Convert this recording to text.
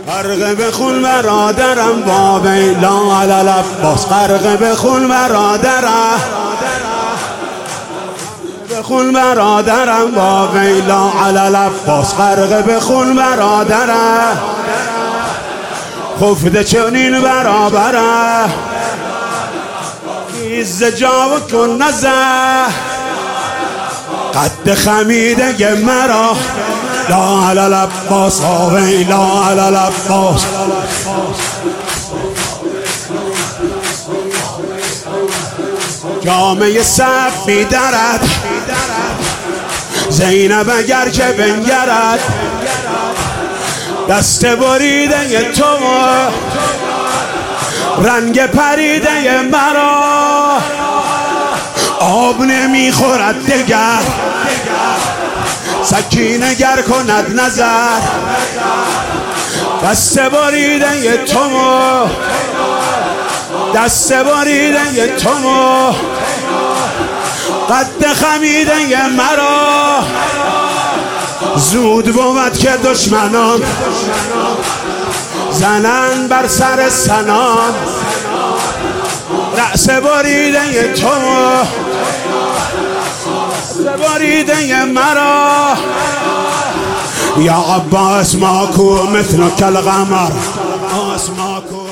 غرق بخون برادرم با ویلا علی العباس، غرق بخون برادرم، بخون برادرم با ویلا علی العباس، غرق بخون برادرم، خفته چنین برابرم، ایز جا کن نزه قد خمیده مرا، لا علی العباس ویلا علی العباس. جامعه صف می‌درد زینب اگر که بنگرد، دست بریده تو رنگ پریده مرا، آب نمیخورد دگر سکینه گر کند نظر، دست بریده تو دست بریده تو قد خمیده مرا، زود بود که دشمنان زنن بر سر سنان، رأس بریده تو بریده مرا، یا عباس ماکو مثلك القمر، عباس ماکو